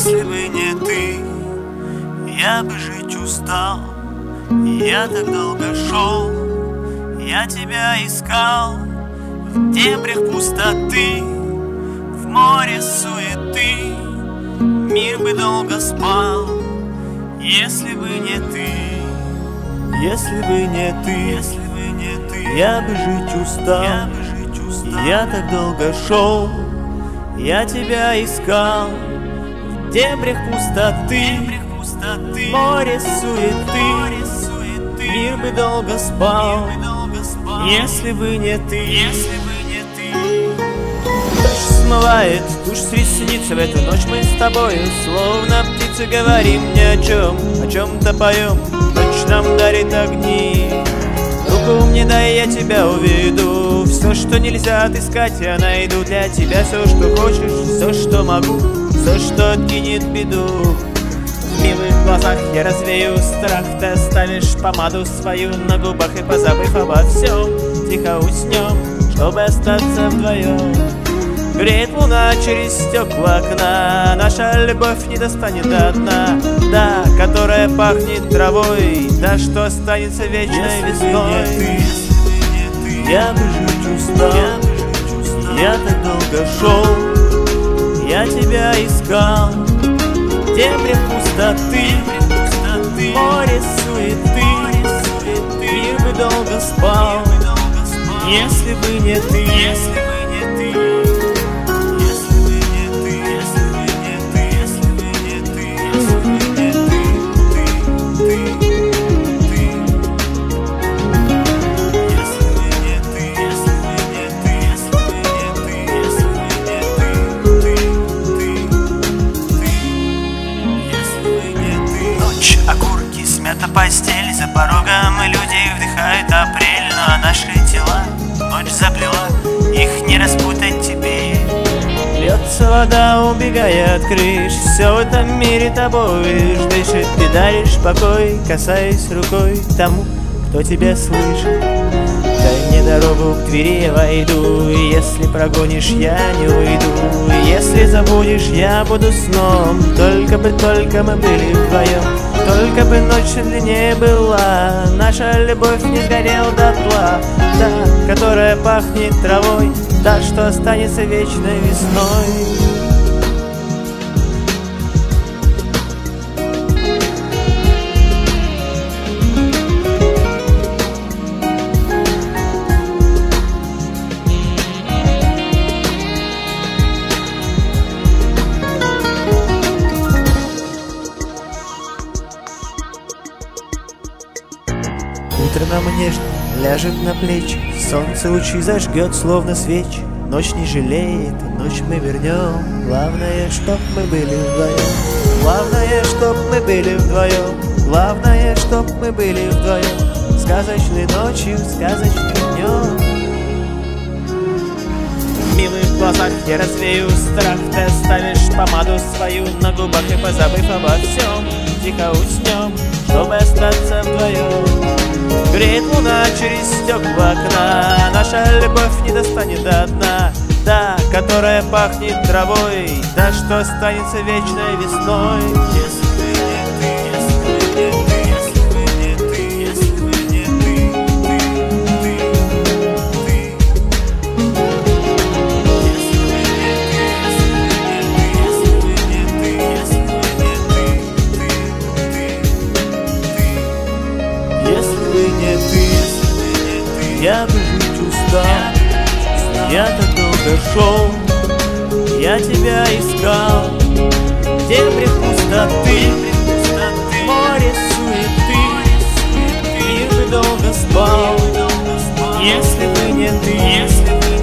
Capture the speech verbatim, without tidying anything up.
Если бы не ты, я бы жить устал. Я так долго шел, я тебя искал. В дебрях пустоты, в море суеты, мир бы долго спал. Если бы не ты, Если бы не ты, если бы не ты, я бы жить устал. я бы жить устал. Я так долго шел, я тебя искал. В дебрях пустоты, Дебрях пустоты, море суеты, море суеты, мир бы долго спал. мир бы долго спал. Если бы не ты, Если бы не ты, дождь смывает тушь с ресниц. В эту ночь мы с тобою, словно птицы, говорим ни о чем, о чем-то поем. Ночь нам дарит огни, руку мне дай, я тебя уведу. Все, что нельзя отыскать, я найду для тебя. Все, что хочешь, все, что могу, все, что откинет беду. В милых глазах я развею страх. Ты оставишь помаду свою на губах, и, позабыв обо всем, тихо уснем, чтобы остаться вдвоем. Греет луна через стекла окна, наша любовь не достанет до дна. Да, которая пахнет травой, да, что останется вечной весной. если бы не ты, Я бы жить устал, я бы жить устал. я так долго шел, я тебя искал. В дебрях пустоты, Дебрях пустоты, море суеты, море суеты, мир бы долго спал. мир бы долго спал. Если бы не ты, Если бы не ты, если бы не ты, если бы не ты, если бы не ты, если бы не ты, ты, ты, ты. Если бы не ты, если бы не ты, если бы не ты, если бы не ты, ты, ты, ты. Если бы не ты. Ночь, окурки, смята постель, за порогом и люди вдыхают апрель, но наши тела ночь заплела, их не распутать тебе. льется вода, убегая от крыш. Все в этом мире тобой лишь дышит. Ты даришь покой, касаясь рукой тому, кто тебя слышит. Дай мне дорогу к двери, я войду. И если прогонишь, я не уйду. И если забудешь, я буду сном. Только бы, только мы были вдвоем. Только бы ночь длиннее была, наша любовь не сгорела дотла. Та, которая пахнет травой, та, что останется вечной весной. Утро нам нежно ляжет на плечи, солнце лучи зажгет, словно свечи. Ночь не жалеет, ночь мы вернем. Главное, чтоб мы были вдвоем. Главное, чтоб мы были вдвоем. Главное, чтоб мы были вдвоем. Сказочной ночью, сказочным днем. В милых глазах я развею страх. Ты оставишь помаду свою на губах, и, позабыв обо всем, тихо уснем, чтобы остаться вдвоем. Греет луна через стекла окна, наша любовь не достанет до дна. Та, которая пахнет травой, та, что останется вечной весной. Если бы не ты, если бы не ты, если бы не ты, если бы не ты, ты, ты. Если бы не ты, если бы не ты, если бы не ты, ты, ты. Если бы не ты, я бы жить устал. Я так долго шел, я тебя искал. В дебрях пустоты, море суеты, мир бы долго спал. Если бы не ты, Если бы